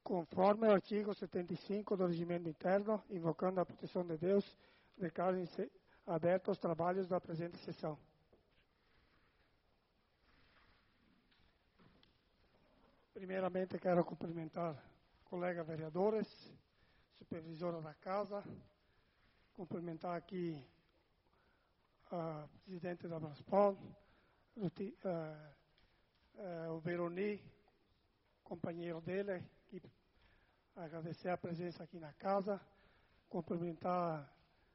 Conforme ao artigo 75 do Regimento Interno, invocando a proteção de Deus, declaro aberto os trabalhos da presente sessão. Primeiramente, quero cumprimentar colegas vereadores, supervisora da casa, cumprimentar aqui a presidente da Braspol, o Veroni, companheiro dele, que agradecer a presença aqui na casa, cumprimentar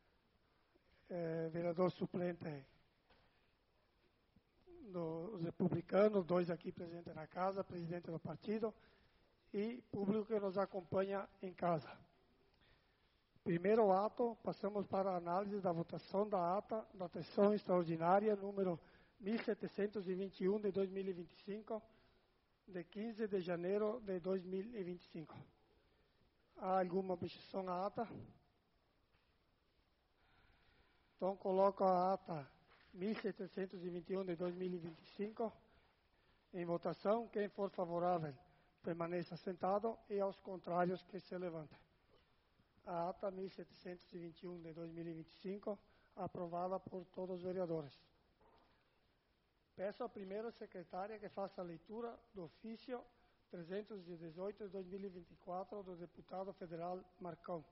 o vereador suplente dos republicanos, dois aqui presentes na casa, presidente do partido, e público que nos acompanha em casa. Primeiro ato, passamos para a análise da votação da ata da sessão extraordinária número 1721 de 2025, de 15 de janeiro de 2025. Há alguma objeção à ata? Então, coloco a ata 1721 de 2025 em votação. Quem for favorável, permaneça sentado, e aos contrários, que se levantem. A ata 1721 de 2025, aprovada por todos os vereadores. Peço à primeira secretária que faça a leitura do ofício 318 de 2024 do deputado federal Marcão.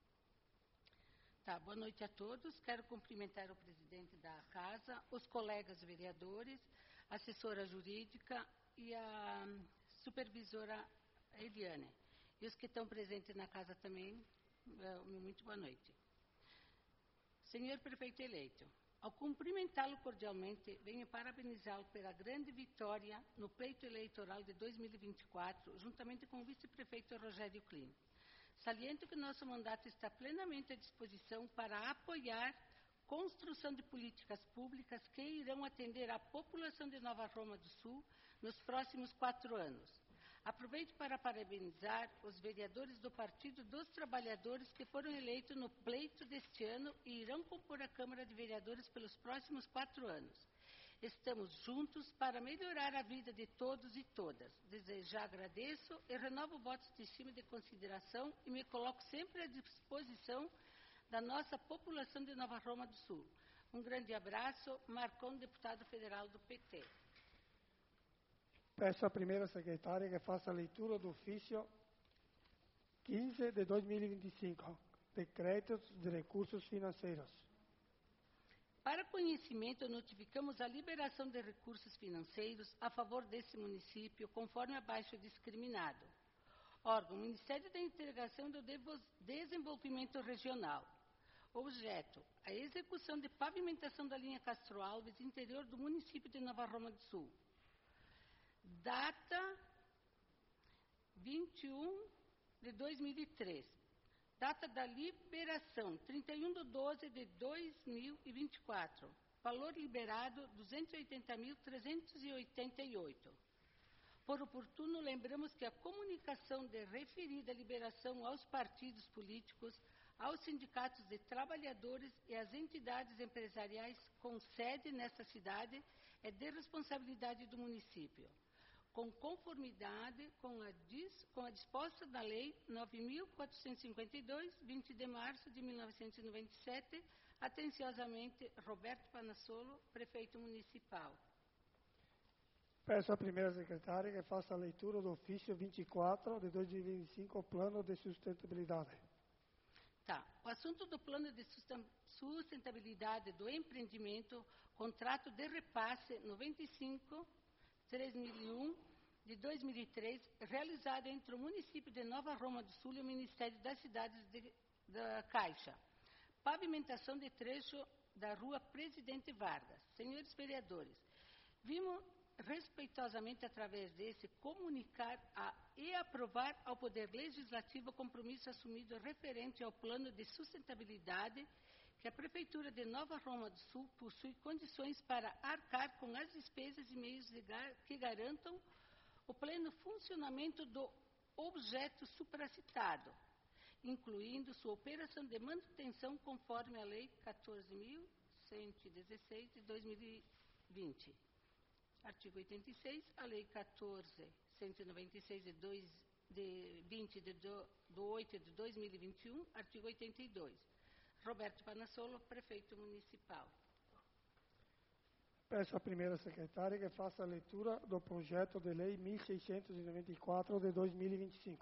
Boa noite a todos. Quero cumprimentar o presidente da casa, os colegas vereadores, a assessora jurídica e a supervisora Eliane. E os que estão presentes na casa também, muito boa noite. Senhor prefeito eleito, ao cumprimentá-lo cordialmente, venho parabenizá-lo pela grande vitória no pleito eleitoral de 2024, juntamente com o vice-prefeito Rogério Klim. Saliento que nosso mandato está plenamente à disposição para apoiar construção de políticas públicas que irão atender a população de Nova Roma do Sul nos próximos 4 anos. Aproveito para parabenizar os vereadores do Partido dos Trabalhadores que foram eleitos no pleito deste ano e irão compor a Câmara de Vereadores pelos próximos 4 anos. Estamos juntos para melhorar a vida de todos e todas. Desde já agradeço e renovo votos de estima e de consideração e me coloco sempre à disposição da nossa população de Nova Roma do Sul. Um grande abraço, Marcão, deputado federal do PT. Peço à primeira secretária que faça a leitura do ofício 15 de 2025, decretos de recursos financeiros. Para conhecimento, notificamos a liberação de recursos financeiros a favor desse município, conforme abaixo discriminado. Órgão: Ministério da Integração e do Desenvolvimento Regional. Objeto: a execução de pavimentação da linha Castro Alves, interior do município de Nova Roma do Sul. Data 21 de 2003. Data da liberação, 31/12/2024. Valor liberado, 280.388. Por oportuno, lembramos que a comunicação de referida liberação aos partidos políticos, aos sindicatos de trabalhadores e às entidades empresariais com sede nesta cidade é de responsabilidade do município, com conformidade com a disposta da Lei 9.452, 20 de março de 1997, atenciosamente, Roberto Panassolo, prefeito municipal. Peço à primeira secretária que faça a leitura do ofício 24 de 2025, o Plano de Sustentabilidade. O assunto do Plano de Sustentabilidade do Empreendimento, contrato de repasse 95/3001 de 2003, realizado entre o município de Nova Roma do Sul e o Ministério das Cidades da Caixa. Pavimentação de trecho da Rua Presidente Vargas. Senhores vereadores, vimos respeitosamente, através desse, comunicar e aprovar ao Poder Legislativo o compromisso assumido referente ao Plano de Sustentabilidade, que a Prefeitura de Nova Roma do Sul possui condições para arcar com as despesas e meios que garantam o pleno funcionamento do objeto supracitado, incluindo sua operação de manutenção conforme a Lei 14.116 de 2020. Artigo 86, a Lei 14.196 de 20 do 8 de 2021, artigo 82. Roberto Panassolo, prefeito municipal. Peço à primeira secretária que faça a leitura do projeto de lei 1694 de 2025.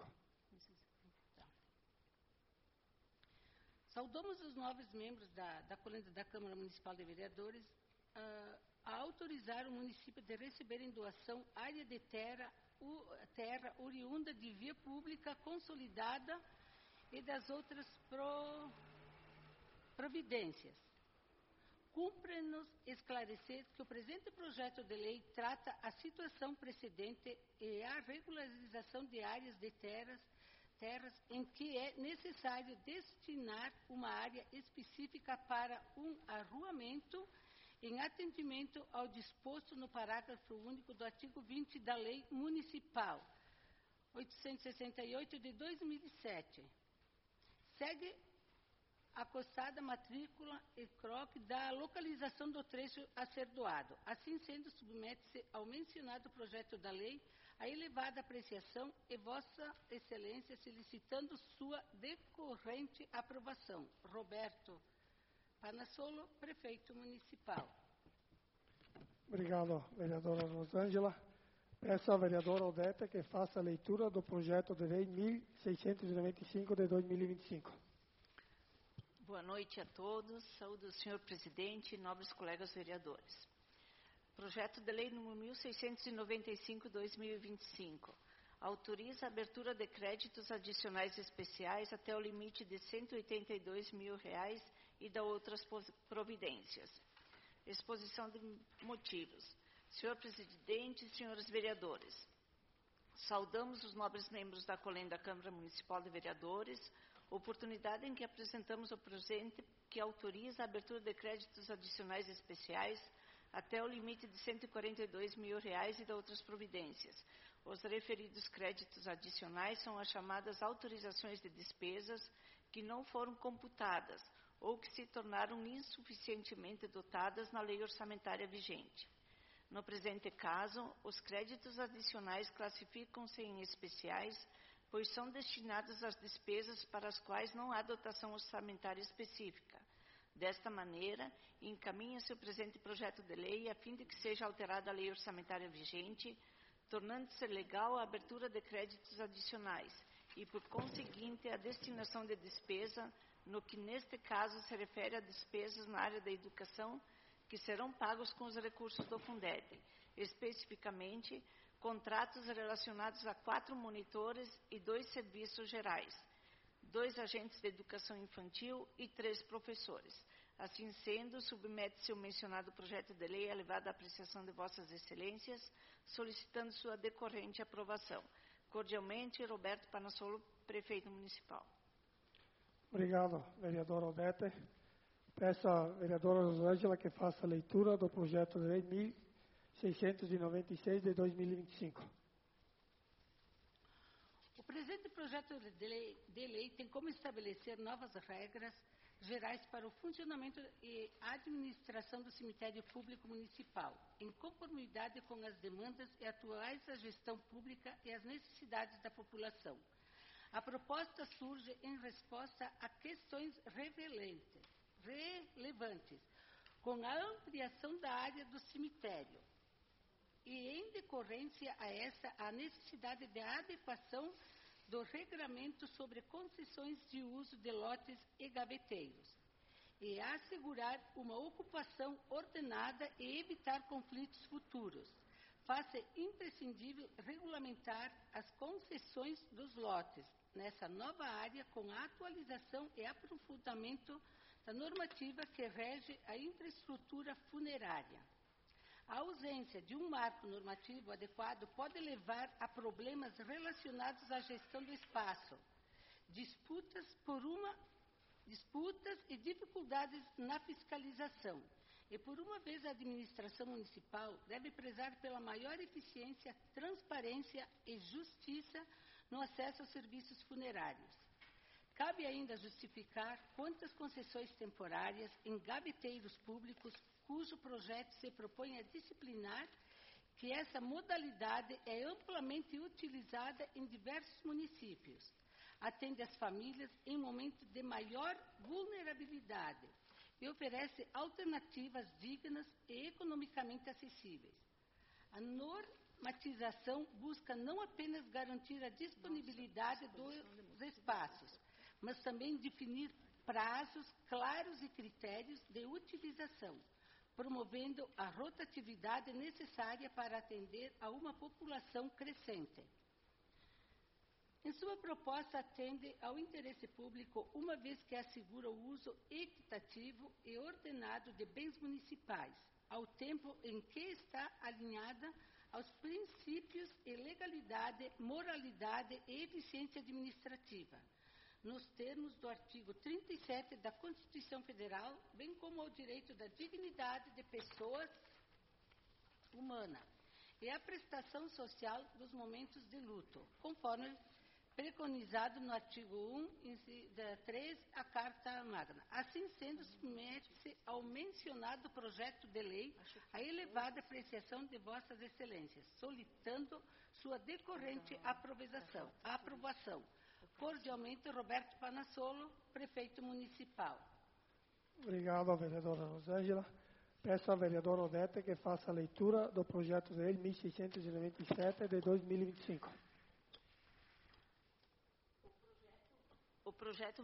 Saudamos os novos membros da Câmara Municipal de Vereadores a autorizar o município de receber em doação área de terra oriunda de via pública consolidada e das outras providências. Cumpre-nos esclarecer que o presente projeto de lei trata a situação precedente e a regularização de áreas de terras em que é necessário destinar uma área específica para um arruamento em atendimento ao disposto no parágrafo único do artigo 20 da Lei Municipal 868 de 2007. Segue acostada matrícula e croque da localização do trecho a ser doado. Assim sendo, submete-se ao mencionado projeto da lei a elevada apreciação e Vossa Excelência solicitando sua decorrente aprovação. Roberto Panassolo, prefeito municipal. Obrigado, vereadora Rosângela. Peço à vereadora Odete que faça a leitura do projeto de lei 1695 de 2025. Boa noite a todos. Saúdo o senhor presidente e nobres colegas vereadores. Projeto de lei número 1695/2025 autoriza a abertura de créditos adicionais especiais até o limite de R$ 182 mil e da outras providências. Exposição de motivos. Senhor presidente, senhores vereadores, saudamos os nobres membros da COLEN da Câmara Municipal de Vereadores, oportunidade em que apresentamos o presente que autoriza a abertura de créditos adicionais especiais até o limite de R$ 142 mil e de outras providências. Os referidos créditos adicionais são as chamadas autorizações de despesas que não foram computadas ou que se tornaram insuficientemente dotadas na lei orçamentária vigente. No presente caso, os créditos adicionais classificam-se em especiais, pois são destinados às despesas para as quais não há dotação orçamentária específica. Desta maneira, encaminha-se o presente projeto de lei a fim de que seja alterada a lei orçamentária vigente, tornando-se legal a abertura de créditos adicionais e, por conseguinte, a destinação de despesa, no que neste caso se refere a despesas na área da educação, que serão pagos com os recursos do Fundeb, especificamente contratos relacionados a 4 monitores e 2 serviços gerais, 2 agentes de educação infantil e 3 professores. Assim sendo, submete-se o mencionado projeto de lei elevado à apreciação de Vossas Excelências, solicitando sua decorrente aprovação. Cordialmente, Roberto Panassolo, prefeito municipal. Obrigado, vereadora Odete. Peço à vereadora Rosângela que faça a leitura do projeto de lei 1696 de 2025. O presente projeto de lei tem como estabelecer novas regras gerais para o funcionamento e administração do cemitério público municipal, em conformidade com as demandas e atuais da gestão pública e as necessidades da população. A proposta surge em resposta a questões relevantes, com a ampliação da área do cemitério e, em decorrência a essa, a necessidade de adequação do regramento sobre concessões de uso de lotes e gaveteiros, e assegurar uma ocupação ordenada e evitar conflitos futuros. Faz-se imprescindível regulamentar as concessões dos lotes nessa nova área com a atualização e aprofundamento da normativa que rege a infraestrutura funerária. A ausência de um marco normativo adequado pode levar a problemas relacionados à gestão do espaço, disputas e dificuldades na fiscalização. E, por uma vez, a administração municipal deve prezar pela maior eficiência, transparência e justiça no acesso aos serviços funerários. Cabe ainda justificar quantas concessões temporárias em gaveteiros públicos cujo projeto se propõe a disciplinar que essa modalidade é amplamente utilizada em diversos municípios. Atende as famílias em momentos de maior vulnerabilidade e oferece alternativas dignas e economicamente acessíveis. A normatização busca não apenas garantir a disponibilidade dos espaços, mas também definir prazos claros e critérios de utilização, promovendo a rotatividade necessária para atender a uma população crescente. Em sua proposta, atende ao interesse público, uma vez que assegura o uso equitativo e ordenado de bens municipais, ao tempo em que está alinhada aos princípios de legalidade, moralidade e eficiência administrativa, nos termos do artigo 37 da Constituição Federal, bem como ao direito da dignidade de pessoas humanas e à prestação social dos momentos de luto, conforme preconizado no artigo 1, da 3, a Carta Magna. Assim sendo, submete-se ao mencionado projeto de lei a elevada apreciação de vossas excelências, solicitando sua decorrente aprovação. Cordialmente, Roberto Panassolo, prefeito municipal. Obrigado, vereadora Rosângela. Peço à vereadora Odete que faça a leitura do projeto de lei 1697 de 2025. O projeto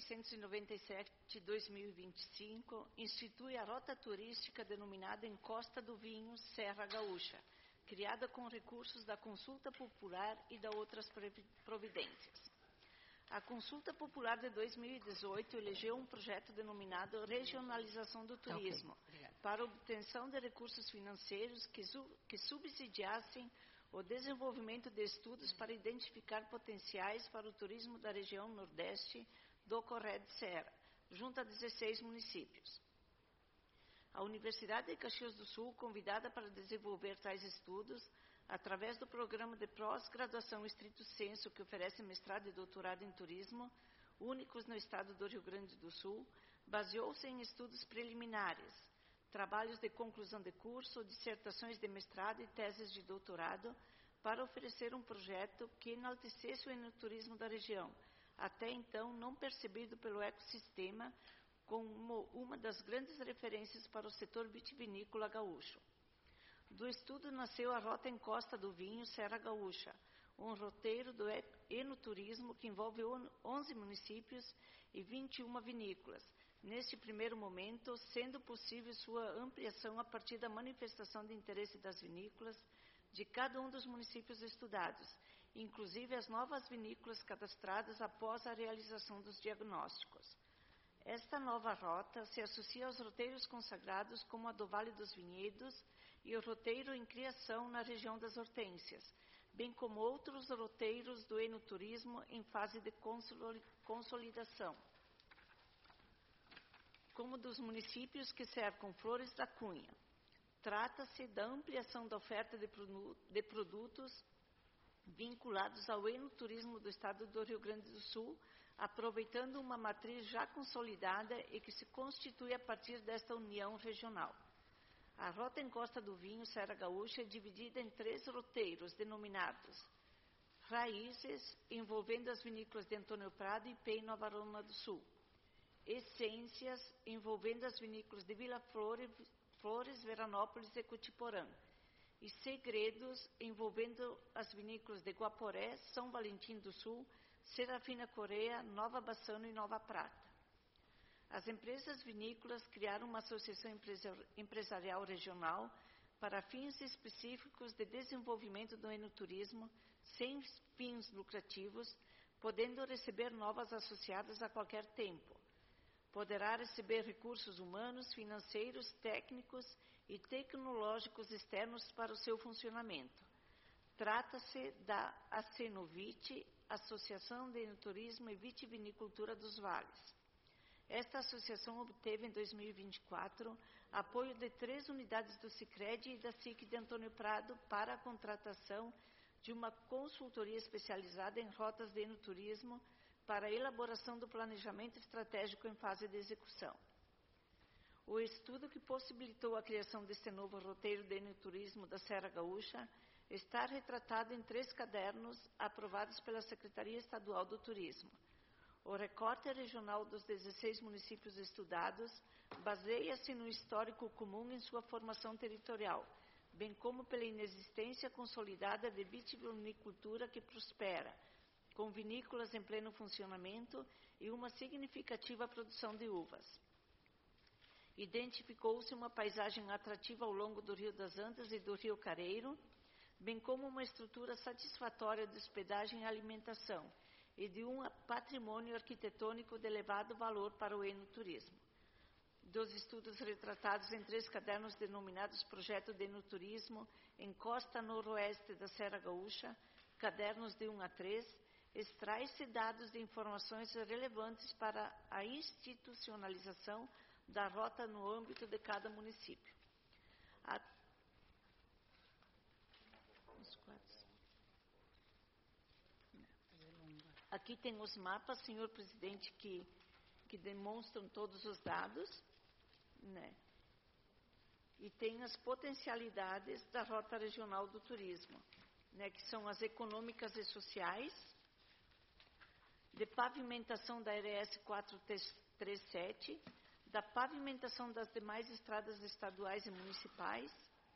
1697-2025 institui a rota turística denominada Encosta do Vinho, Serra Gaúcha, criada com recursos da Consulta Popular e de outras providências. A Consulta Popular de 2018 elegeu um projeto denominado Regionalização do Turismo, para obtenção de recursos financeiros que subsidiassem o desenvolvimento de estudos para identificar potenciais para o turismo da região nordeste do Corré de Serra, junto a 16 municípios. A Universidade de Caxias do Sul, convidada para desenvolver tais estudos, através do programa de pós-graduação estrito sensu, que oferece mestrado e doutorado em turismo, únicos no estado do Rio Grande do Sul, baseou-se em estudos preliminares, trabalhos de conclusão de curso, dissertações de mestrado e teses de doutorado, para oferecer um projeto que enaltecesse o enoturismo da região, até então não percebido pelo ecossistema como uma das grandes referências para o setor vitivinícola gaúcho. Do estudo nasceu a Rota Encosta do Vinho, Serra Gaúcha, um roteiro do enoturismo que envolve 11 municípios e 21 vinícolas, neste primeiro momento, sendo possível sua ampliação a partir da manifestação de interesse das vinícolas de cada um dos municípios estudados, inclusive as novas vinícolas cadastradas após a realização dos diagnósticos. Esta nova rota se associa aos roteiros consagrados como a do Vale dos Vinhedos e o roteiro em criação na região das Hortênsias, bem como outros roteiros do enoturismo em fase de consolidação, como dos municípios que cercam Flores da Cunha. Trata-se da ampliação da oferta de produtos vinculados ao enoturismo do estado do Rio Grande do Sul, aproveitando uma matriz já consolidada e que se constitui a partir desta união regional. A Rota Encosta do Vinho, Serra Gaúcha, é dividida em 3 roteiros, denominados Raízes, envolvendo as vinícolas de Antônio Prado e Pei, Nova Arona do Sul. Essências, envolvendo as vinícolas de Vila Flores, Veranópolis e Cotiporã. E Segredos, envolvendo as vinícolas de Guaporé, São Valentim do Sul, Serafina Coreia, Nova Bassano e Nova Prata. As empresas vinícolas criaram uma associação empresarial regional para fins específicos de desenvolvimento do enoturismo, sem fins lucrativos, podendo receber novas associadas a qualquer tempo. Poderá receber recursos humanos, financeiros, técnicos e tecnológicos externos para o seu funcionamento. Trata-se da Acenovite, Associação de Enoturismo e Vitivinicultura dos Vales. Esta associação obteve em 2024 apoio de 3 unidades do Sicredi e da SIC de Antônio Prado para a contratação de uma consultoria especializada em rotas de enoturismo para a elaboração do planejamento estratégico em fase de execução. O estudo que possibilitou a criação deste novo roteiro de enoturismo da Serra Gaúcha está retratado em 3 cadernos aprovados pela Secretaria Estadual do Turismo. O recorte regional dos 16 municípios estudados baseia-se no histórico comum em sua formação territorial, bem como pela inexistência consolidada de vitivinicultura que prospera, com vinícolas em pleno funcionamento e uma significativa produção de uvas. Identificou-se uma paisagem atrativa ao longo do Rio das Antas e do Rio Careiro, bem como uma estrutura satisfatória de hospedagem e alimentação, e de um patrimônio arquitetônico de elevado valor para o enoturismo. Dos estudos retratados em 3 cadernos denominados Projeto de Enoturismo em Costa Noroeste da Serra Gaúcha, cadernos de 1 a 3, extrai-se dados de informações relevantes para a institucionalização da rota no âmbito de cada município. Aqui tem os mapas, senhor presidente, que demonstram todos os dados, né? E tem as potencialidades da Rota Regional do Turismo, né? Que são as econômicas e sociais, de pavimentação da RS 437, da pavimentação das demais estradas estaduais e municipais,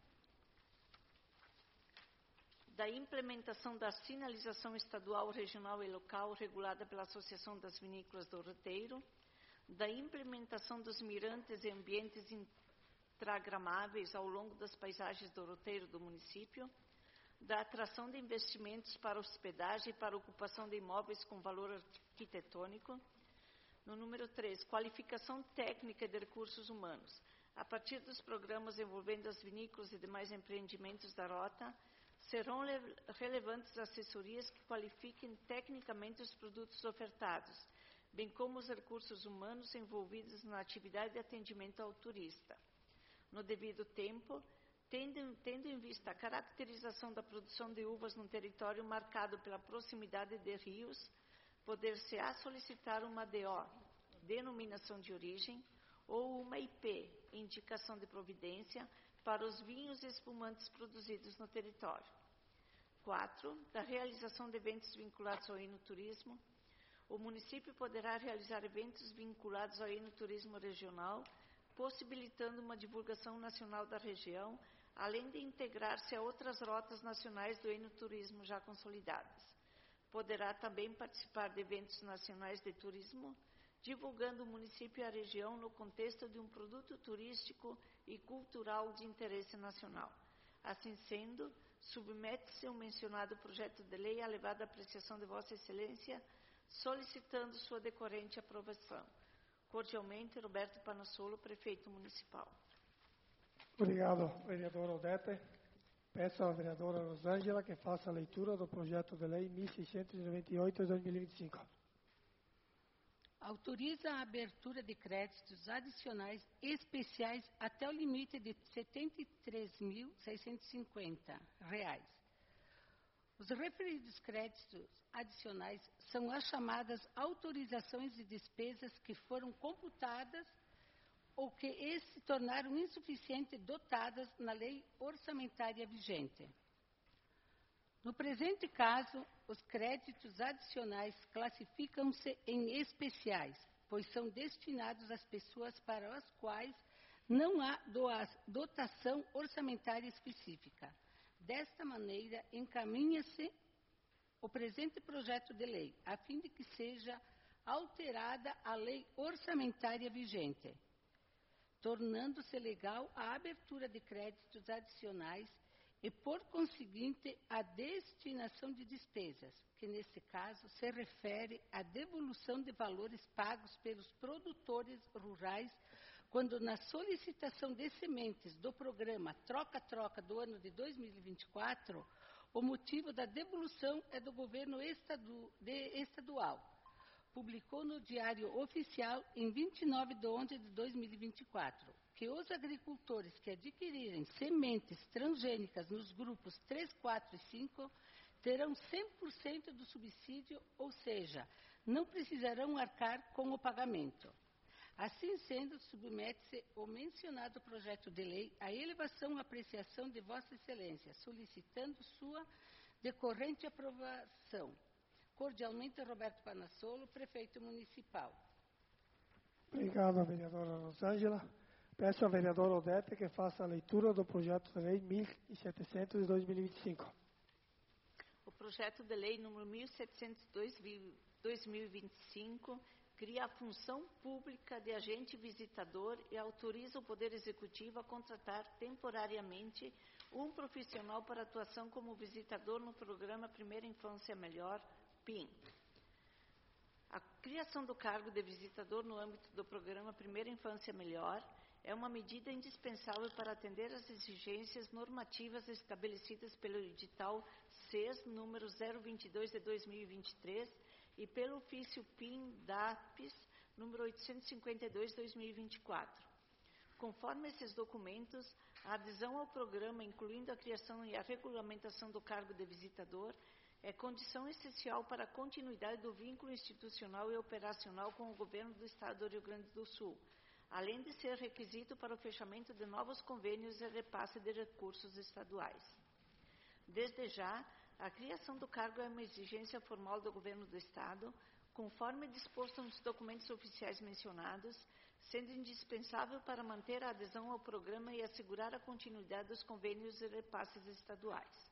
da implementação da sinalização estadual, regional e local regulada pela Associação das Vinícolas do Roteiro, da implementação dos mirantes e ambientes intragramáveis ao longo das paisagens do roteiro do município, da atração de investimentos para hospedagem e para ocupação de imóveis com valor arquitetônico. No número 3, qualificação técnica de recursos humanos. A partir dos programas envolvendo as vinícolas e demais empreendimentos da rota, serão relevantes assessorias que qualifiquem tecnicamente os produtos ofertados, bem como os recursos humanos envolvidos na atividade de atendimento ao turista. No devido tempo, tendo em vista a caracterização da produção de uvas num território marcado pela proximidade de rios, poder-se-á solicitar uma DO, denominação de origem, ou uma IP, indicação de providência, para os vinhos e espumantes produzidos no território. 4. Da realização de eventos vinculados ao enoturismo. O município poderá realizar eventos vinculados ao enoturismo regional, possibilitando uma divulgação nacional da região, além de integrar-se a outras rotas nacionais do enoturismo já consolidadas. Poderá também participar de eventos nacionais de turismo, divulgando o município e a região no contexto de um produto turístico e cultural de interesse nacional. Assim sendo, submete-se o mencionado projeto de lei à elevada apreciação de Vossa Excelência, solicitando sua decorrente aprovação. Cordialmente, Roberto Panassolo, Prefeito Municipal. Obrigado, vereadora Odete. Peço à vereadora Rosângela que faça a leitura do projeto de lei 1698 de 2025. Autoriza a abertura de créditos adicionais especiais até o limite de R$ 73.650. Os referidos créditos adicionais são as chamadas autorizações de despesas que foram computadas ou que se tornaram insuficientes dotadas na lei orçamentária vigente. No presente caso, os créditos adicionais classificam-se em especiais, pois são destinados às pessoas para as quais não há dotação orçamentária específica. Desta maneira, encaminha-se o presente projeto de lei, a fim de que seja alterada a lei orçamentária vigente, tornando-se legal a abertura de créditos adicionais e, por conseguinte, a destinação de despesas, que, nesse caso, se refere à devolução de valores pagos pelos produtores rurais quando, na solicitação de sementes do programa Troca-Troca do ano de 2024, o motivo da devolução é do governo estadual. Publicou no Diário Oficial em 29 de 11 de 2024, que os agricultores que adquirirem sementes transgênicas nos grupos 3, 4 e 5 terão 100% do subsídio, ou seja, não precisarão arcar com o pagamento. Assim sendo, submete-se o mencionado projeto de lei à elevação e apreciação de Vossa Excelência, solicitando sua decorrente aprovação. Cordialmente, Roberto Panassolo, Prefeito Municipal. Obrigado, vereadora Rosângela. Peço ao vereador Odete que faça a leitura do projeto de lei 1700 de 2025. O projeto de lei número 1702/2025 cria a função pública de agente visitador e autoriza o Poder Executivo a contratar temporariamente um profissional para atuação como visitador no programa Primeira Infância Melhor, PIM. A criação do cargo de visitador no âmbito do programa Primeira Infância Melhor é uma medida indispensável para atender às exigências normativas estabelecidas pelo edital CES número 022 de 2023 e pelo ofício PIM-DAPES número 852 de 2024. Conforme esses documentos, a adesão ao programa, incluindo a criação e a regulamentação do cargo de visitador, é condição essencial para a continuidade do vínculo institucional e operacional com o Governo do Estado do Rio Grande do Sul, além de ser requisito para o fechamento de novos convênios e repasse de recursos estaduais. Desde já, a criação do cargo é uma exigência formal do Governo do Estado, conforme disposto nos documentos oficiais mencionados, sendo indispensável para manter a adesão ao programa e assegurar a continuidade dos convênios e repasses estaduais.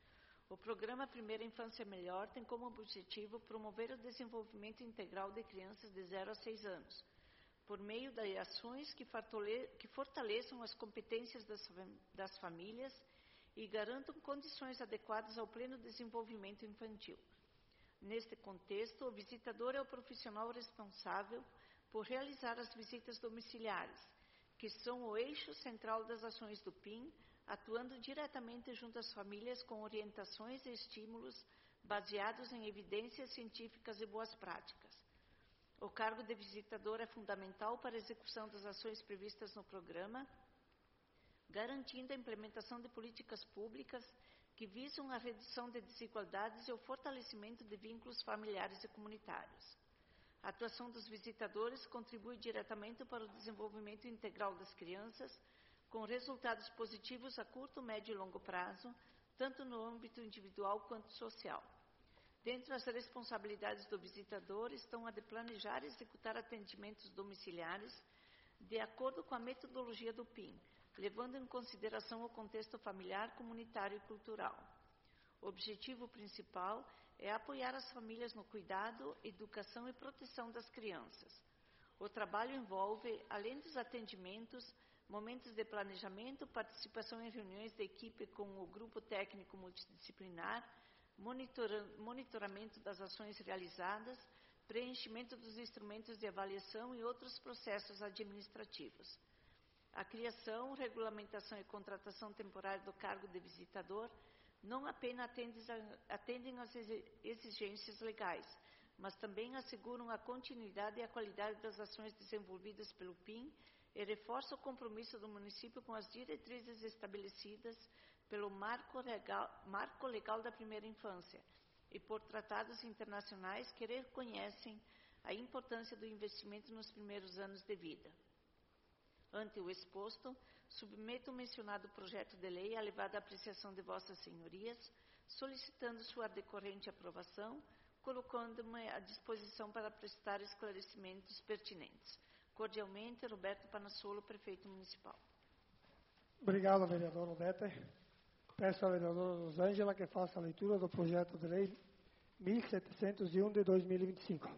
O programa Primeira Infância Melhor tem como objetivo promover o desenvolvimento integral de crianças de 0 a 6 anos, por meio de ações que fortaleçam as competências das famílias e garantam condições adequadas ao pleno desenvolvimento infantil. Neste contexto, o visitador é o profissional responsável por realizar as visitas domiciliares, que são o eixo central das ações do PIM, atuando diretamente junto às famílias com orientações e estímulos baseados em evidências científicas e boas práticas. O cargo de visitador é fundamental para a execução das ações previstas no programa, garantindo a implementação de políticas públicas que visam a redução de desigualdades e o fortalecimento de vínculos familiares e comunitários. A atuação dos visitadores contribui diretamente para o desenvolvimento integral das crianças, com resultados positivos a curto, médio e longo prazo, tanto no âmbito individual quanto social. Dentre as responsabilidades do visitador estão a de planejar e executar atendimentos domiciliares de acordo com a metodologia do PIM, levando em consideração o contexto familiar, comunitário e cultural. O objetivo principal é apoiar as famílias no cuidado, educação e proteção das crianças. O trabalho envolve, além dos atendimentos, momentos de planejamento, participação em reuniões de equipe com o grupo técnico multidisciplinar, monitoramento das ações realizadas, preenchimento dos instrumentos de avaliação e outros processos administrativos. A criação, regulamentação e contratação temporária do cargo de visitador não apenas atendem às exigências legais, mas também asseguram a continuidade e a qualidade das ações desenvolvidas pelo PIM e reforça o compromisso do município com as diretrizes estabelecidas pelo Marco Legal da Primeira Infância e por tratados internacionais que reconhecem a importância do investimento nos primeiros anos de vida. Ante o exposto, submeto o mencionado projeto de lei à elevada apreciação de vossas senhorias, solicitando sua decorrente aprovação, colocando-me à disposição para prestar esclarecimentos pertinentes. Cordialmente, Roberto Panassolo, Prefeito Municipal. Obrigado, vereador Odete. Peço à vereadora Rosângela que faça a leitura do projeto de lei 1701 de 2025.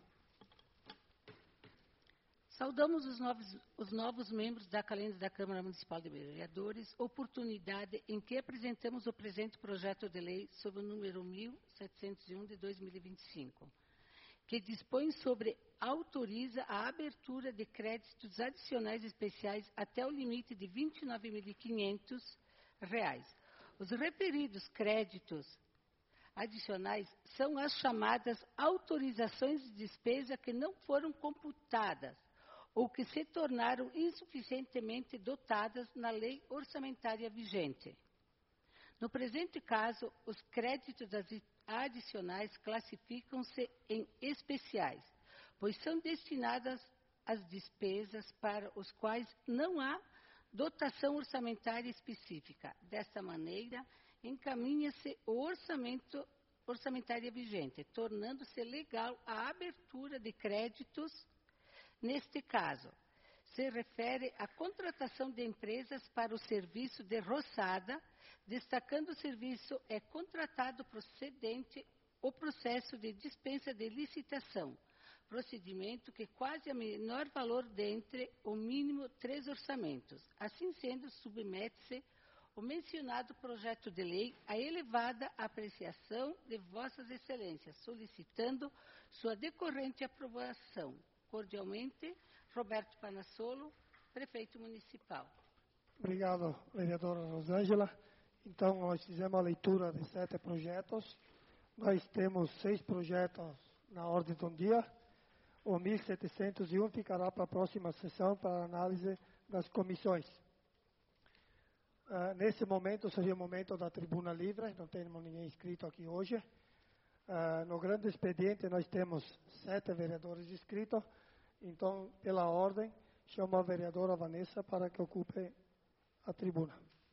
Saudamos os novos membros da Calenda da Câmara Municipal de Vereadores, oportunidade em que apresentamos o presente projeto de lei sob o número 1701 de 2025, que dispõe sobre, autoriza a abertura de créditos adicionais especiais até o limite de R$ 29.500. Os referidos créditos adicionais são as chamadas autorizações de despesa que não foram computadas ou que se tornaram insuficientemente dotadas na lei orçamentária vigente. No presente caso, os créditos adicionais classificam-se em especiais, pois são destinadas as despesas para os quais não há dotação orçamentária específica. Desta maneira, encaminha-se o orçamento orçamentário vigente, tornando-se legal a abertura de créditos. Neste caso, se refere à contratação de empresas para o serviço de roçada, destacando o serviço é contratado procedente o processo de dispensa de licitação, procedimento que quase é o menor valor dentre o mínimo 3 orçamentos. Assim sendo, submete-se o mencionado projeto de lei à elevada apreciação de Vossas Excelências, solicitando sua decorrente aprovação. Cordialmente, Roberto Panassolo, Prefeito Municipal. Obrigado, vereadora Rosângela. Então, nós fizemos a leitura de 7 projetos. Nós temos 6 projetos na ordem do dia. O 1701 ficará para a próxima sessão para análise das comissões. Nesse momento, seria o momento da tribuna livre, não temos ninguém inscrito aqui hoje. No grande expediente, nós temos 7 vereadores inscritos. Então, pela ordem, chamo a vereadora Vanessa para que ocupe a tribuna.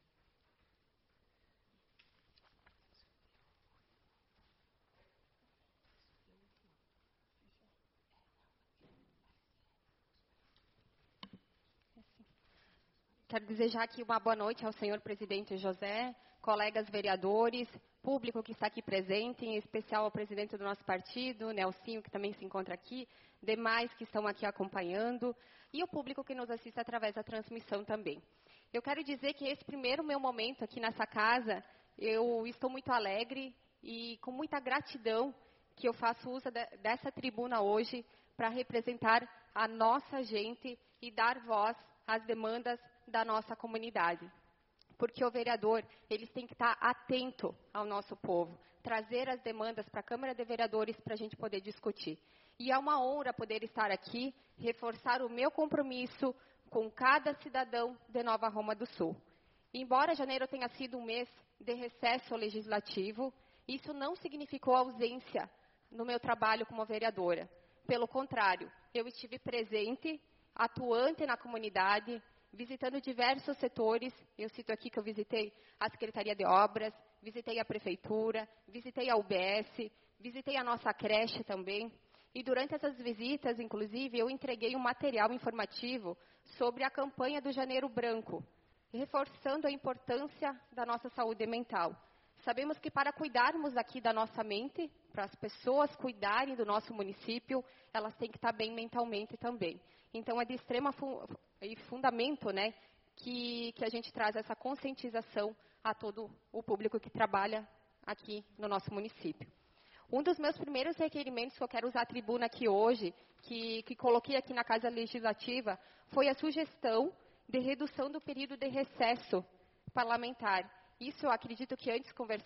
Quero desejar aqui uma boa noite ao senhor presidente José, colegas vereadores, público que está aqui presente, em especial ao presidente do nosso partido, Nelsinho, que também se encontra aqui, demais que estão aqui acompanhando, e o público que nos assiste através da transmissão também. Eu quero dizer que esse primeiro meu momento aqui nessa casa, eu estou muito alegre e com muita gratidão que eu faço uso dessa tribuna hoje para representar a nossa gente e dar voz às demandas da nossa comunidade. Porque o vereador, eles têm que estar atento ao nosso povo, trazer as demandas para a Câmara de Vereadores para a gente poder discutir. E é uma honra poder estar aqui, reforçar o meu compromisso com cada cidadão de Nova Roma do Sul. Embora janeiro tenha sido um mês de recesso legislativo, isso não significou ausência no meu trabalho como vereadora. Pelo contrário, eu estive presente, atuante na comunidade, visitando diversos setores. Eu cito aqui que eu visitei a Secretaria de Obras, visitei a Prefeitura, visitei a UBS, visitei a nossa creche também. E durante essas visitas, inclusive, eu entreguei um material informativo sobre a campanha do Janeiro Branco, reforçando a importância da nossa saúde mental. Sabemos que para cuidarmos aqui da nossa mente, para as pessoas cuidarem do nosso município, elas têm que estar bem mentalmente também. Então, é de extremo fundamento, né, que a gente traz essa conscientização a todo o público que trabalha aqui no nosso município. Um dos meus primeiros requerimentos que eu quero usar a tribuna aqui hoje, que coloquei aqui na Casa Legislativa, foi a sugestão de redução do período de recesso parlamentar. Isso eu acredito que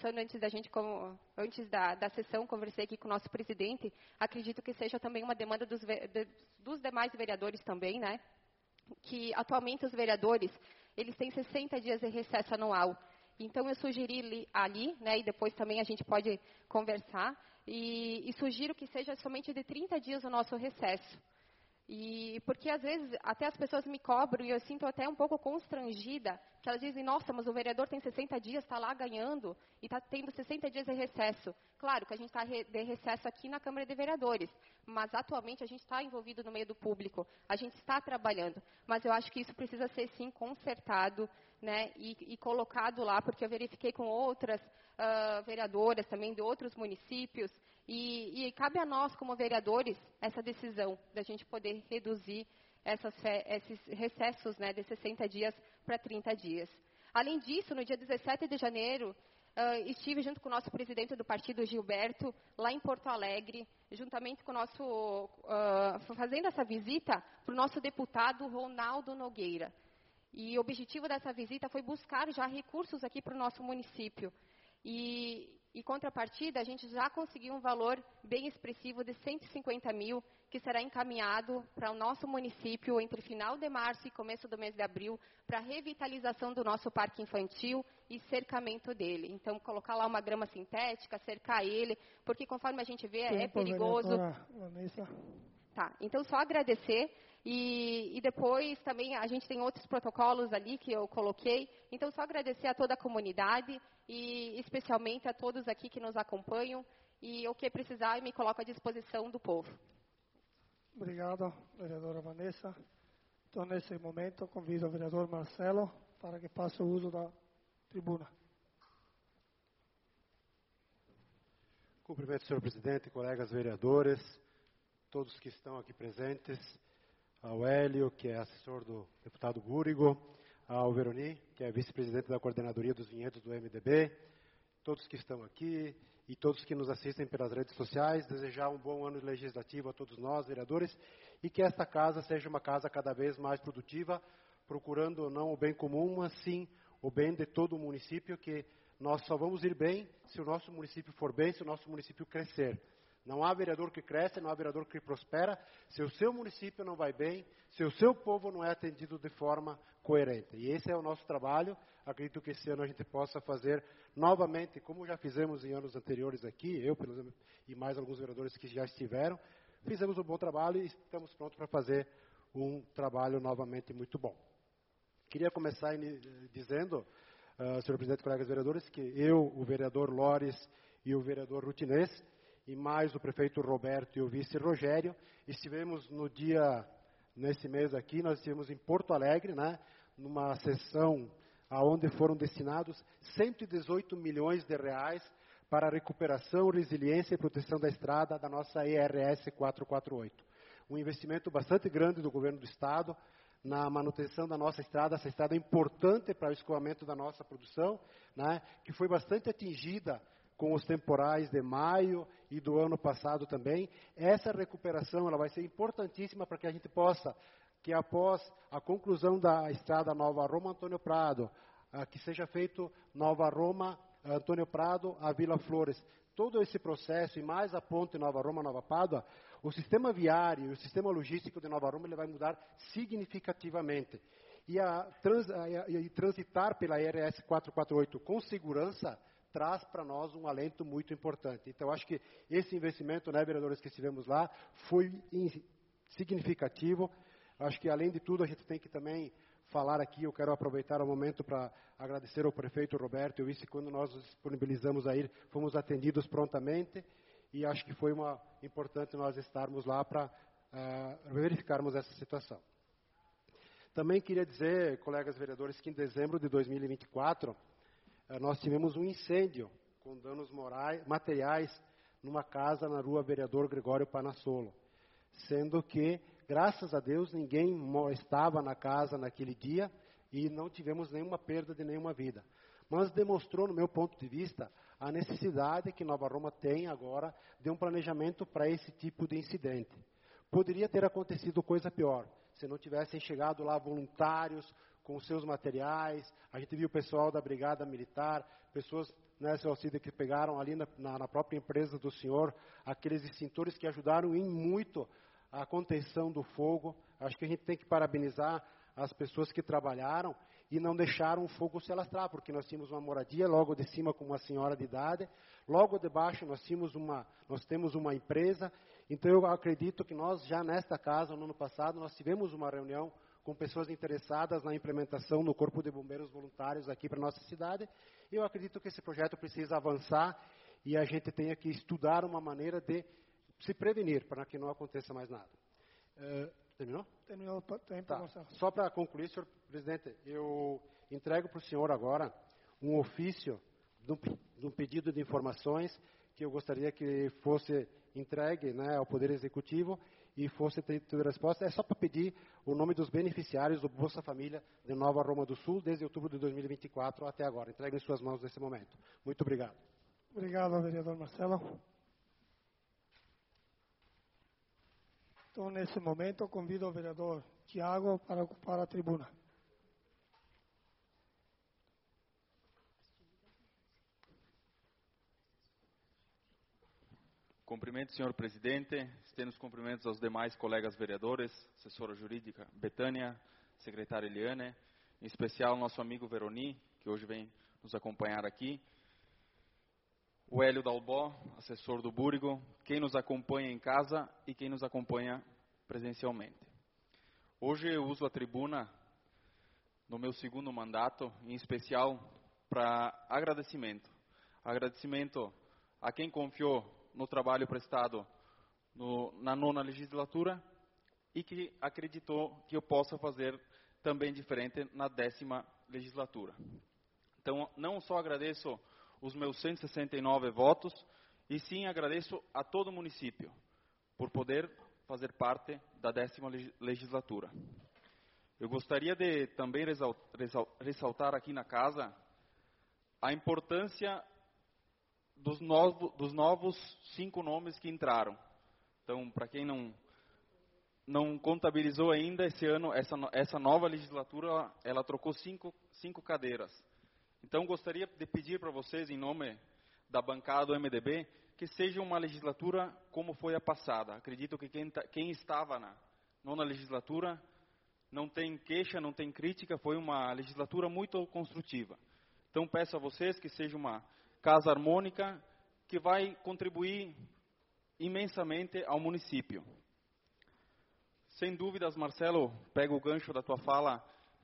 antes da sessão, conversei aqui com o nosso presidente, acredito que seja também uma demanda dos demais vereadores também, né? Que atualmente os vereadores, eles têm 60 dias de recesso anual. Então eu sugeri ali, né, e depois também a gente pode conversar, e sugiro que seja somente de 30 dias o nosso recesso. E porque às vezes até as pessoas me cobram e eu sinto até um pouco constrangida, que elas dizem, nossa, mas o vereador tem 60 dias, está lá ganhando e está tendo 60 dias de recesso. Claro que a gente está de recesso aqui na Câmara de Vereadores, mas atualmente a gente está envolvido no meio do público, a gente está trabalhando, mas eu acho que isso precisa ser sim consertado, né, e colocado lá, porque eu verifiquei com outras vereadoras também de outros municípios, e cabe a nós, como vereadores, essa decisão da gente poder reduzir esses recessos, né, de 60 dias para 30 dias. Além disso, no dia 17 de janeiro, estive junto com o nosso presidente do partido, Gilberto, lá em Porto Alegre, juntamente com o nosso, fazendo essa visita para o nosso deputado Ronaldo Nogueira. E o objetivo dessa visita foi buscar já recursos aqui para o nosso município. E contrapartida, a gente já conseguiu um valor bem expressivo de 150 mil, que será encaminhado para o nosso município entre final de março e começo do mês de abril, para a revitalização do nosso parque infantil e cercamento dele. Então, colocar lá uma grama sintética, cercar ele, porque conforme a gente vê, é perigoso. Vanessa. Tá, então só agradecer. E depois também a gente tem outros protocolos ali que eu coloquei. Então, só agradecer a toda a comunidade e especialmente a todos aqui que nos acompanham. E o que precisar, eu me coloco à disposição do povo. Obrigado, vereadora Vanessa. Então, nesse momento, convido o vereador Marcelo para que faça o uso da tribuna. Cumprimento, senhor presidente, colegas vereadores, todos que estão aqui presentes, ao Hélio, que é assessor do deputado Búrigo, ao Veroni, que é vice-presidente da coordenadoria dos vinhedos do MDB, todos que estão aqui e todos que nos assistem pelas redes sociais, desejar um bom ano legislativo a todos nós, vereadores, e que esta casa seja uma casa cada vez mais produtiva, procurando não o bem comum, mas sim o bem de todo o município, que nós só vamos ir bem se o nosso município for bem, se o nosso município crescer. Não há vereador que cresce, não há vereador que prospera, se o seu município não vai bem, se o seu povo não é atendido de forma coerente. E esse é o nosso trabalho. Acredito que esse ano a gente possa fazer novamente, como já fizemos em anos anteriores aqui, eu pelo menos, e mais alguns vereadores que já estiveram, fizemos um bom trabalho e estamos prontos para fazer um trabalho novamente muito bom. Queria começar dizendo, senhor presidente, colegas vereadores, que eu, o vereador Lores e o vereador Rutinês, e mais o prefeito Roberto e o vice Rogério, estivemos nesse mês aqui, nós estivemos em Porto Alegre, né, numa sessão onde foram destinados 118 milhões de reais para a recuperação, resiliência e proteção da estrada da nossa ERS 448. Um investimento bastante grande do governo do estado na manutenção da nossa estrada. Essa estrada é importante para o escoamento da nossa produção, né, que foi bastante atingida com os temporais de maio e do ano passado também. Essa recuperação ela vai ser importantíssima para que a gente possa, que após a conclusão da estrada Nova Roma-Antônio Prado, que seja feito Nova Roma-Antônio Prado a Vila Flores, todo esse processo e mais a ponte Nova Roma-Nova Pádua, o sistema viário e o sistema logístico de Nova Roma ele vai mudar significativamente. E transitar pela ERS 448 com segurança traz para nós um alento muito importante. Então, acho que esse investimento, né, vereadores que estivemos lá, foi significativo. Acho que, além de tudo, a gente tem que também falar aqui, eu quero aproveitar o momento para agradecer ao prefeito Roberto e o vice, quando nós nos disponibilizamos a ir, fomos atendidos prontamente, e acho que foi importante nós estarmos lá para verificarmos essa situação. Também queria dizer, colegas vereadores, que em dezembro de 2024, nós tivemos um incêndio com danos materiais numa casa na rua Vereador Gregório Panassolo, sendo que, graças a Deus, ninguém estava na casa naquele dia e não tivemos nenhuma perda de nenhuma vida. Mas demonstrou, no meu ponto de vista, a necessidade que Nova Roma tem agora de um planejamento para esse tipo de incidente. Poderia ter acontecido coisa pior, se não tivessem chegado lá voluntários com os seus materiais. A gente viu o pessoal da Brigada Militar, pessoas, né, seu Alcide, que pegaram ali na própria empresa do senhor, aqueles extintores que ajudaram em muito a contenção do fogo. Acho que a gente tem que parabenizar as pessoas que trabalharam e não deixaram o fogo se alastrar, porque nós tínhamos uma moradia logo de cima com uma senhora de idade, logo de baixo nós temos uma empresa. Então eu acredito que nós já nesta casa, no ano passado, nós tivemos uma reunião com pessoas interessadas na implementação no Corpo de Bombeiros Voluntários aqui para a nossa cidade. Eu acredito que esse projeto precisa avançar e a gente tenha que estudar uma maneira de se prevenir para que não aconteça mais nada. Terminou? Terminou o tempo, Tá. Marcelo. Só para concluir, senhor presidente, eu entrego para o senhor agora um ofício de um pedido de informações que eu gostaria que fosse entregue, né, ao Poder Executivo e fosse ter resposta. É só para pedir o nome dos beneficiários do Bolsa Família de Nova Roma do Sul, desde outubro de 2024 até agora. Entregue em suas mãos nesse momento. Muito obrigado. Obrigado, vereador Marcelo. Então, nesse momento, eu convido o vereador Tiago para ocupar a tribuna. Cumprimento, senhor presidente, estendo os cumprimentos aos demais colegas vereadores, assessora jurídica Betânia, secretária Eliane, em especial ao nosso amigo Veroni, que hoje vem nos acompanhar aqui, o Hélio Dalbó, assessor do Búrigo, quem nos acompanha em casa e quem nos acompanha presencialmente. Hoje eu uso a tribuna no meu segundo mandato, em especial para agradecimento. Agradecimento a quem confiou no trabalho prestado na 9ª legislatura e que acreditou que eu possa fazer também diferente na 10ª legislatura. Então, não só agradeço os meus 169 votos, e sim agradeço a todo o município por poder fazer parte da 10ª legislatura. Eu gostaria de também ressaltar aqui na casa a importância dos novos 5 nomes que entraram. Então, para quem não contabilizou ainda, esse ano, essa nova legislatura, ela trocou 5 cadeiras. Então, gostaria de pedir para vocês, em nome da bancada do MDB, que seja uma legislatura como foi a passada. Acredito que quem estava na 9ª legislatura não tem queixa, não tem crítica, foi uma legislatura muito construtiva. Então, peço a vocês que seja uma casa harmônica que vai contribuir imensamente ao município. Sem dúvidas, Marcelo, pego o gancho da tua fala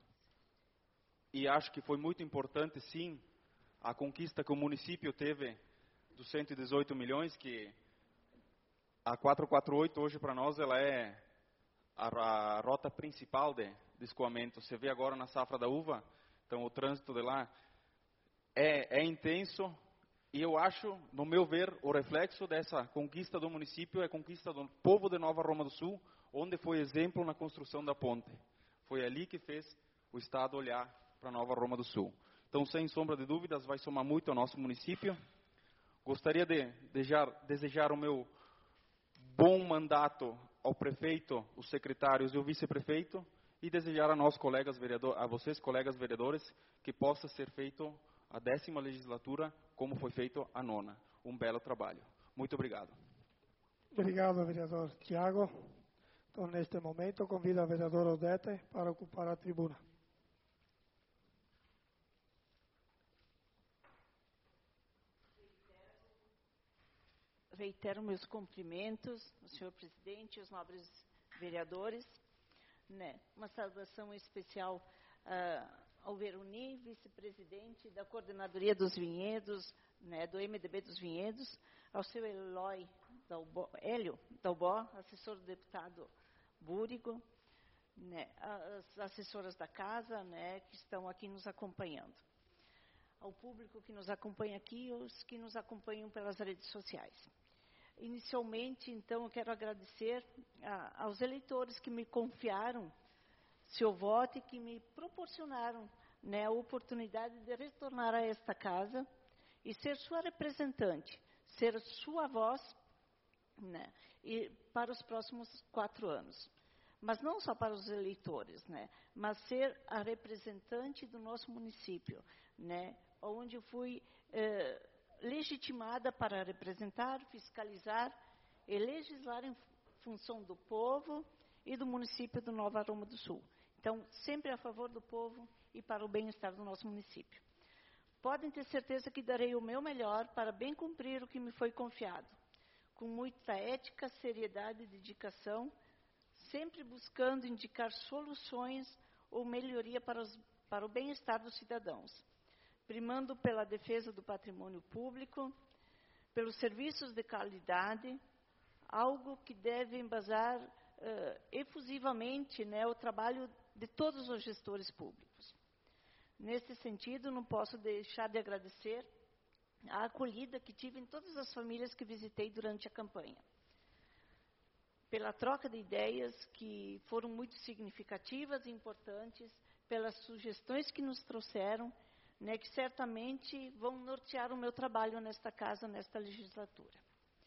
e acho que foi muito importante, sim, a conquista que o município teve dos 118 milhões, que a 448 hoje para nós ela é a rota principal de escoamento. Você vê agora na safra da uva, então o trânsito de lá é intenso, e eu acho, no meu ver, o reflexo dessa conquista do município é a conquista do povo de Nova Roma do Sul, onde foi exemplo na construção da ponte. Foi ali que fez o Estado olhar para Nova Roma do Sul. Então, sem sombra de dúvidas, vai somar muito ao nosso município. Gostaria de desejar o meu bom mandato ao prefeito, os secretários e o vice-prefeito, e desejar a nós, colegas vereadores, a vocês, colegas vereadores, que possa ser feito a 10ª legislatura como foi feito a 9ª. Um belo trabalho. Muito obrigado. Obrigado, vereador Tiago. Então, neste momento, convido a vereadora Odete para ocupar a tribuna. Reitero meus cumprimentos ao senhor presidente e aos nobres vereadores. Uma saudação especial ao Veroni, vice-presidente da Coordenadoria dos Vinhedos, do MDB dos Vinhedos, ao seu Hélio Dalbó, assessor do deputado Búrigo, as assessoras da casa, que estão aqui nos acompanhando. Ao público que nos acompanha aqui e os que nos acompanham pelas redes sociais. Inicialmente, então, eu quero agradecer aos eleitores que me confiaram seu voto e que me proporcionaram a oportunidade de retornar a esta casa e ser sua representante, ser sua voz e para os próximos 4 anos. Mas não só para os eleitores, mas ser a representante do nosso município, onde eu fui legitimada para representar, fiscalizar e legislar em função do povo e do município do Nova Roma do Sul. Então, sempre a favor do povo e para o bem-estar do nosso município. Podem ter certeza que darei o meu melhor para bem cumprir o que me foi confiado, com muita ética, seriedade e dedicação, sempre buscando indicar soluções ou melhoria para o bem-estar dos cidadãos, primando pela defesa do patrimônio público, pelos serviços de qualidade, algo que deve embasar efusivamente o trabalho de todos os gestores públicos. Nesse sentido, não posso deixar de agradecer a acolhida que tive em todas as famílias que visitei durante a campanha, pela troca de ideias que foram muito significativas e importantes, pelas sugestões que nos trouxeram, que certamente vão nortear o meu trabalho nesta casa, nesta legislatura.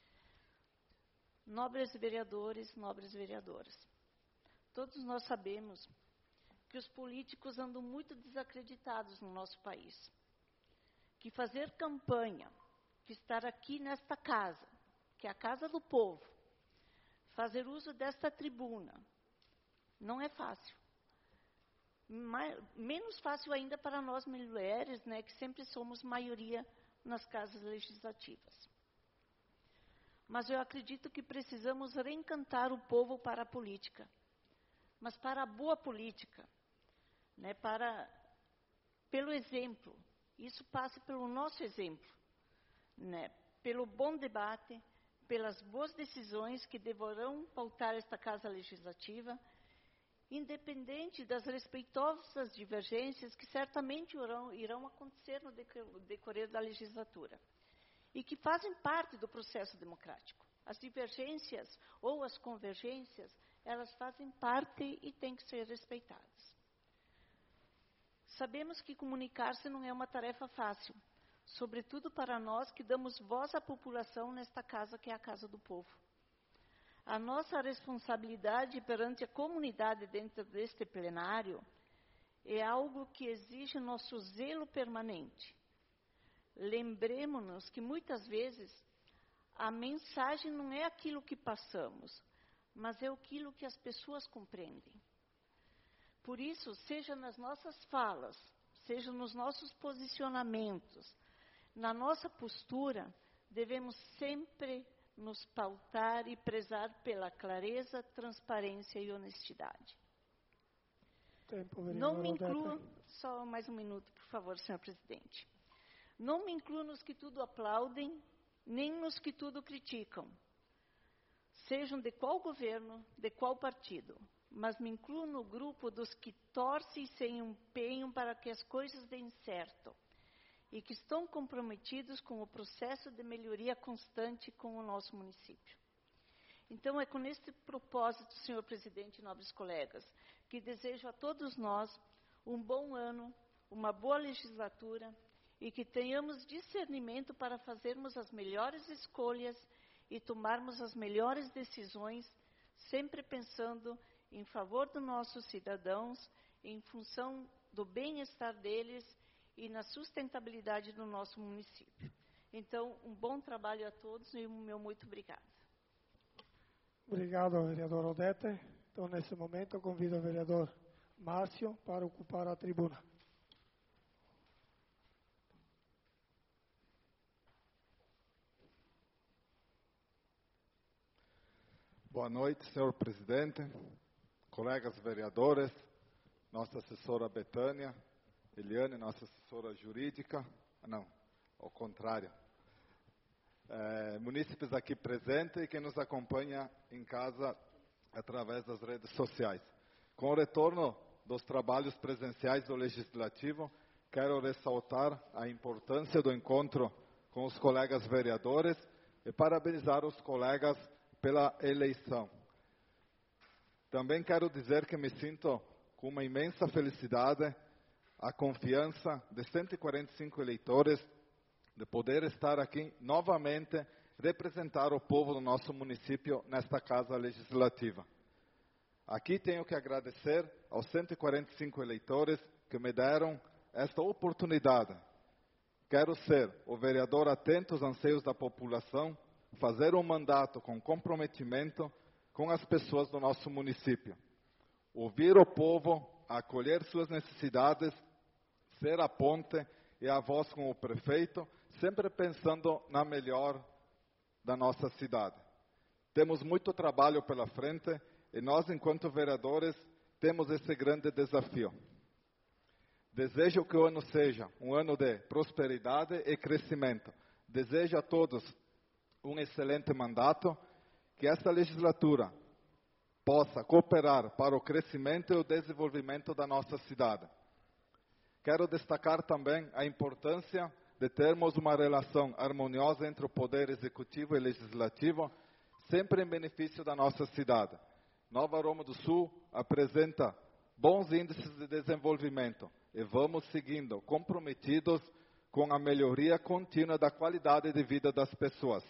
Nobres vereadores, nobres vereadoras, todos nós sabemos que os políticos andam muito desacreditados no nosso país, que fazer campanha, que estar aqui nesta casa, que é a casa do povo, fazer uso desta tribuna, não é fácil. Menos fácil ainda para nós mulheres, que sempre somos maioria nas casas legislativas. Mas eu acredito que precisamos reencantar o povo para a política, mas para a boa política, né, pelo exemplo. Isso passa pelo nosso exemplo, né, pelo bom debate, pelas boas decisões que deverão pautar esta Casa Legislativa, independente das respeitosas divergências que certamente irão acontecer no decorrer da legislatura, e que fazem parte do processo democrático. As divergências ou as convergências, elas fazem parte e têm que ser respeitadas. Sabemos que comunicar-se não é uma tarefa fácil, sobretudo para nós que damos voz à população nesta casa que é a Casa do Povo. A nossa responsabilidade perante a comunidade dentro deste plenário é algo que exige nosso zelo permanente. Lembremos-nos que muitas vezes a mensagem não é aquilo que passamos, mas é aquilo que as pessoas compreendem. Por isso, seja nas nossas falas, seja nos nossos posicionamentos, na nossa postura, devemos sempre nos pautar e prezar pela clareza, transparência e honestidade. Não me incluo, só mais um minuto, por favor, senhor presidente. Não me incluo nos que tudo aplaudem, nem nos que tudo criticam, sejam de qual governo, de qual partido, mas me incluo no grupo dos que torcem e se empenham para que as coisas deem certo e que estão comprometidos com o processo de melhoria constante com o nosso município. Então, é com este propósito, senhor presidente e nobres colegas, que desejo a todos nós um bom ano, uma boa legislatura e que tenhamos discernimento para fazermos as melhores escolhas e tomarmos as melhores decisões, sempre pensando em favor dos nossos cidadãos, em função do bem-estar deles e na sustentabilidade do nosso município. Então, um bom trabalho a todos e o meu muito obrigada. Obrigado, vereador Odete. Então, nesse momento, eu convido o vereador Márcio para ocupar a tribuna. Boa noite, senhor presidente, colegas vereadores, nossa assessora Betânia, Eliane, nossa assessora jurídica, não, ao contrário, munícipes aqui presentes e quem nos acompanha em casa através das redes sociais. Com o retorno dos trabalhos presenciais do Legislativo, quero ressaltar a importância do encontro com os colegas vereadores e parabenizar os colegas pela eleição. Também quero dizer que me sinto com uma imensa felicidade, a confiança de 145 eleitores de poder estar aqui novamente, representar o povo do nosso município nesta Casa Legislativa. Aqui tenho que agradecer aos 145 eleitores que me deram esta oportunidade. Quero ser o vereador atento aos anseios da população, fazer um mandato com comprometimento com as pessoas do nosso município. Ouvir o povo, acolher suas necessidades, ser a ponte e a voz com o prefeito, sempre pensando na melhor da nossa cidade. Temos muito trabalho pela frente e nós, enquanto vereadores, temos esse grande desafio. Desejo que o ano seja um ano de prosperidade e crescimento. Desejo a todos um excelente mandato, que esta legislatura possa cooperar para o crescimento e o desenvolvimento da nossa cidade. Quero destacar também a importância de termos uma relação harmoniosa entre o Poder Executivo e Legislativo, sempre em benefício da nossa cidade. Nova Aroma do Sul apresenta bons índices de desenvolvimento e vamos seguindo comprometidos com a melhoria contínua da qualidade de vida das pessoas.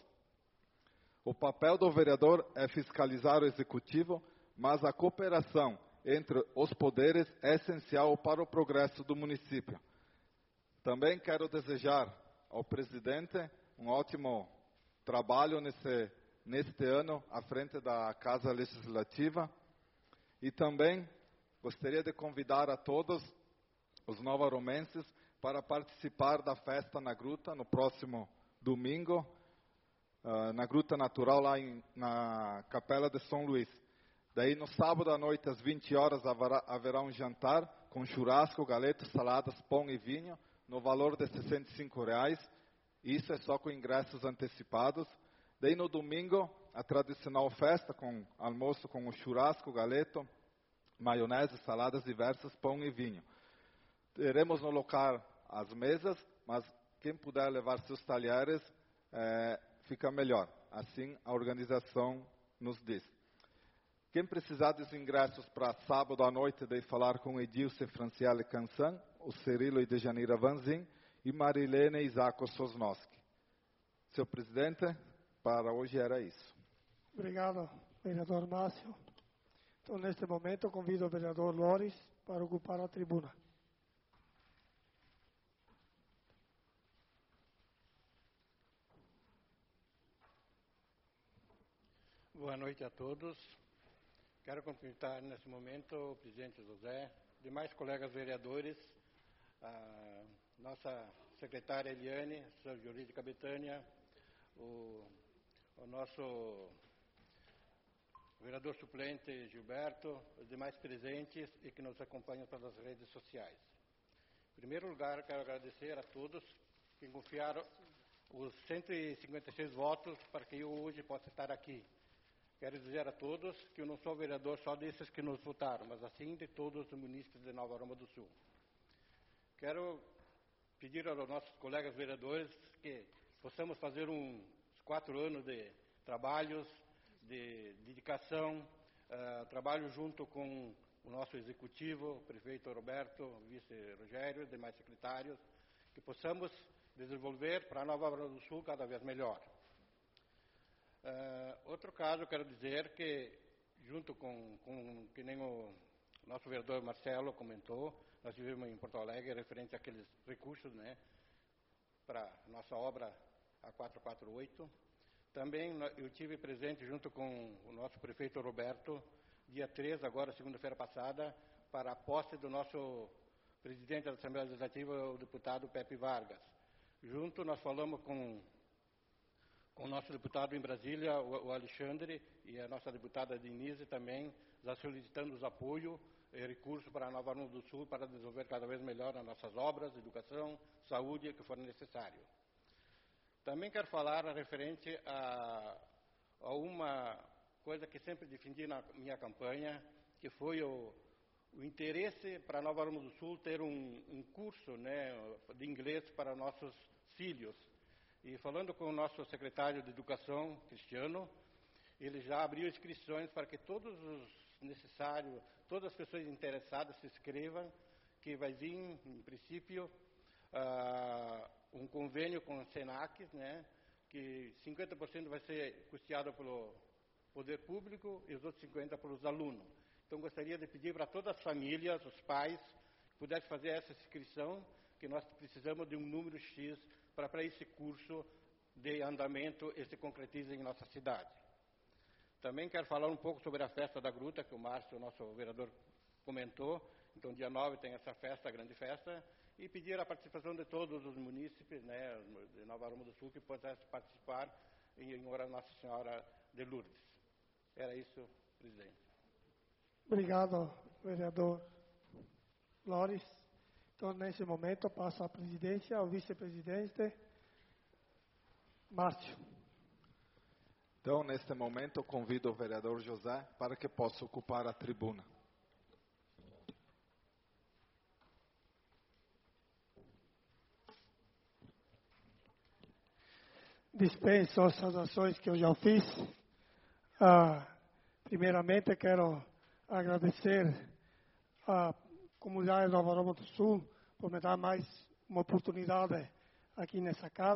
O papel do vereador é fiscalizar o executivo, mas a cooperação entre os poderes é essencial para o progresso do município. Também quero desejar ao presidente um ótimo trabalho neste ano à frente da Casa Legislativa e também gostaria de convidar a todos os novaromenses para participar da festa na Gruta no próximo domingo, na Gruta Natural, lá na Capela de São Luís. Daí, no sábado à noite, às 20 horas, haverá um jantar com churrasco, galetos, saladas, pão e vinho, no valor de R$ 65. Isso é só com ingressos antecipados. Daí, no domingo, a tradicional festa com almoço com o churrasco, galeto, maionese, saladas diversas, pão e vinho. Teremos no local as mesas, mas quem puder levar seus talheres, fica melhor. Assim, a organização nos diz. Quem precisar dos ingressos para sábado à noite, daí falar com Edilce Franciele Cansan, o Cirilo e Dejanira Vanzin e Marilene Isaco Sosnowski. Senhor presidente, para hoje era isso. Obrigado, vereador Márcio. Então, neste momento, convido o vereador Loris para ocupar a tribuna. Boa noite a todos. Quero cumprimentar nesse momento o presidente José, demais colegas vereadores, a nossa secretária Eliane, a assessora jurídica Betânia, o nosso vereador suplente Gilberto, os demais presentes e que nos acompanham pelas redes sociais. Em primeiro lugar, quero agradecer a todos que confiaram os 156 votos para que eu hoje possa estar aqui. Quero dizer a todos que eu não sou vereador só desses que nos votaram, mas assim de todos os munícipes de Nova Aroma do Sul. Quero pedir aos nossos colegas vereadores que possamos fazer uns 4 anos de trabalhos, de dedicação, trabalho junto com o nosso executivo, o prefeito Roberto, o vice Rogério, os demais secretários, que possamos desenvolver para Nova Aroma do Sul cada vez melhor. Outro caso, quero dizer que, junto que nem o nosso vereador Marcelo comentou, nós tivemos em Porto Alegre referente àqueles recursos, né, para a nossa obra A448. Também eu tive presente junto com o nosso prefeito Roberto, dia 3, agora, segunda-feira passada, para a posse do nosso presidente da Assembleia Legislativa, o deputado Pepe Vargas. Junto, nós falamos com o nosso deputado em Brasília, o Alexandre, e a nossa deputada Denise também, já solicitando os apoio e recursos para a Nova Aroma do Sul para desenvolver cada vez melhor as nossas obras, educação, saúde, que for necessário. Também quero falar referente a uma coisa que sempre defendi na minha campanha, que foi o interesse para a Nova Aroma do Sul ter um curso, né, de inglês para nossos filhos. E falando com o nosso secretário de Educação, Cristiano, ele já abriu inscrições para que todos os necessários, todas as pessoas interessadas se inscrevam, que vai vir, em princípio, um convênio com o Senac, né, que 50% vai ser custeado pelo poder público e os outros 50% pelos alunos. Então, gostaria de pedir para todas as famílias, os pais, que pudessem fazer essa inscrição, que nós precisamos de um número X para esse curso de andamento e se concretize em nossa cidade. Também quero falar um pouco sobre a festa da Gruta, que o Márcio, nosso vereador, comentou. Então, dia 9 tem essa festa, a grande festa, e pedir a participação de todos os munícipes, né, de Nova Aroma do Sul, que pudessem participar em honra a Nossa Senhora de Lourdes. Era isso, presidente. Obrigado, vereador Loris. Então, nesse momento, passo a presidência ao vice-presidente Márcio. Então, neste momento, convido o vereador José para que possa ocupar a tribuna. Dispenso as saudações que eu já fiz. Primeiramente, quero agradecer a comunidade de Nova Aroma do Sul por me dar mais uma oportunidade aqui nessa casa.